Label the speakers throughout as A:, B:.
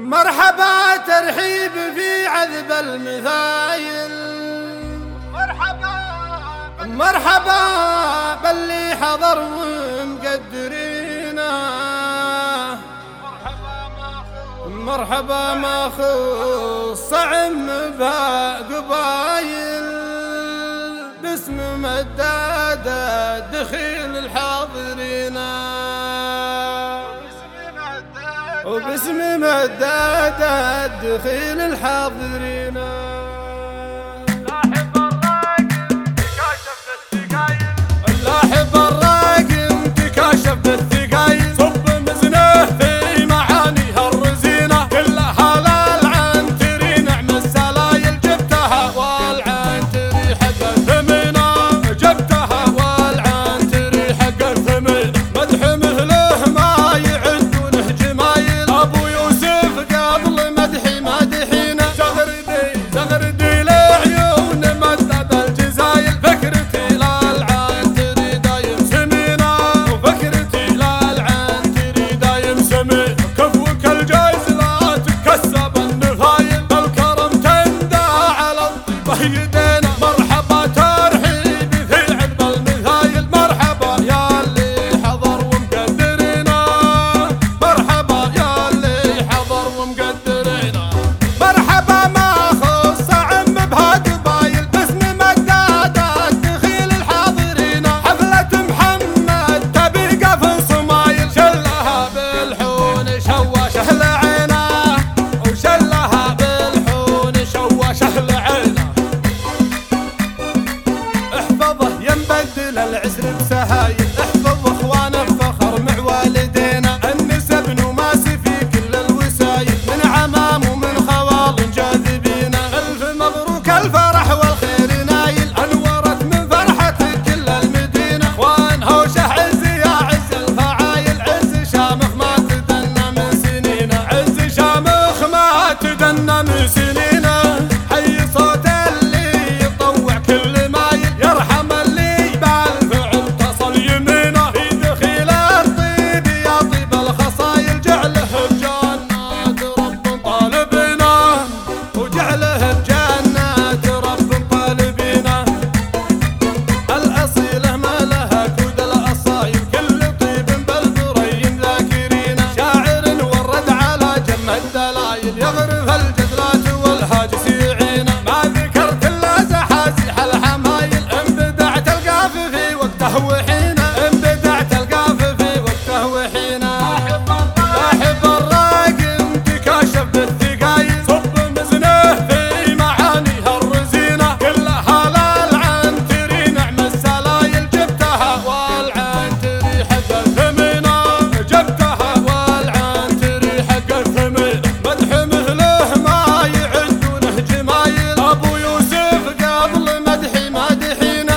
A: مرحبا ترحيب في عذب المثايل، مرحبا باللي حضر ومقدرينا، مرحبا ما خص عم بها قبايل، باسم مدادة دخيل الحاضرين، وباسم مدادة دخيل الحاضرين. اللاحب الراقم تكاشف بالثقايل، صب مزنه في معانيها الرزينة، كلها للعنتري نعم السلايل، جبتها والعنتري حق الثمينة، جبتها والعنتري حق الثمينة، مدح مهله ما يعدونه جمايل، ابو يوسف قبل مدحي مدحينا، زغردي لعيون مدد الجزايل، فكرتي للعنتري دايم سمينة، وفكرتي للعنتري دايم سمينة، كفوك الجايز لا تكسب النفايل، بالكرم تندى على الطيبة يدينا، مرحبا ترحيب في عذب المثايل، مرحبا يا اللي حضر ومقدرينا، مرحبا يا اللي حضر ومقدرينا، مرحبا ما خص عم بها قبايل، باسم مدادة دخيل الحاضرين، حفلة محمد تبي قفل صمايل، شلها بالحون شوش اهل عينه، وشلها بالحون شوش اهل عينه، احفظه ينبدل العسر بسهايل، احفظ اخوان الفخر مع والدينا، النسب نماسي في كل الوسايل، من عمام ومن خوال جاذبين، الف مبروك الفرح والخير نايل، انورت من فرحتك كل المدينة، اخوان هوشه عز يا عز الفعايل، عز شامخ ما تدنى من سنين، عز شامخ ما تدنى من سنين، حي صوت اللي يطوع كل مايل، يرحم اللي بالفعل تصل يمينه، في دخيل الطيب يا طيب الخصايل، جعله بجنات رب طالبنا، وجعله بجنات رب طالبنا، الأصيلة ما لها كود الأصايل، كل طيب بالثريم ذاكرين، شاعر ورد على جم الدلايل، يغرف الجدلات والهاج سيعين، ما ذكرت الا زحازيح الحمايل، انبدعت القاف في وقته وحينه، انبدعت القاف في وقته وحينه، لاحب الراقم تكاشف بالثقايل، صب مزنه في معانيها الرزينة، كلها للعنتري نعم السلايل، جبتها والعنتري حق الثمينة، جبتها والعنتري حق الثمينة، مدح مهله ما يعدونه جمايل، ابو يوسف قبل مدحي مدحينا،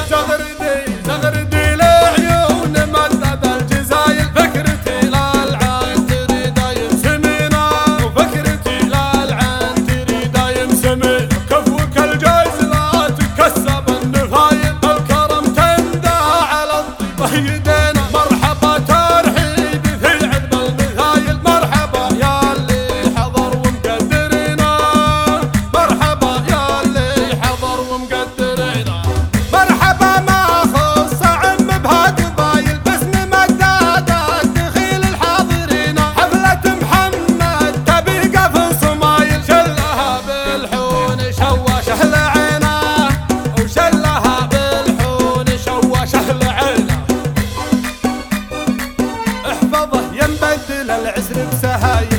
A: زغردي لعيون مدد الجزايل، فكرتي للعنتري دايم سمينة، وفكرتي للعنتري دايم سمينة، كفوك الجايز لا تكسب النفايل، بالكرم تندى على الطيبة يدينا، مرحبا ترحيب في عذب المثايل، مرحبا يا اللي حضر ومقدرينا، مرحبا يا اللي حضر ومقدرينا، مرحبا ما خص عم بها قبايل، باسم مدادة دخيل الحاضرين، حفلة محمد تبي قفل صمايل، شلها بالحون شوش اهل عينه، وشلها بالحون شوش اهل عينه، احفظه ينبدل العسر بسهايل.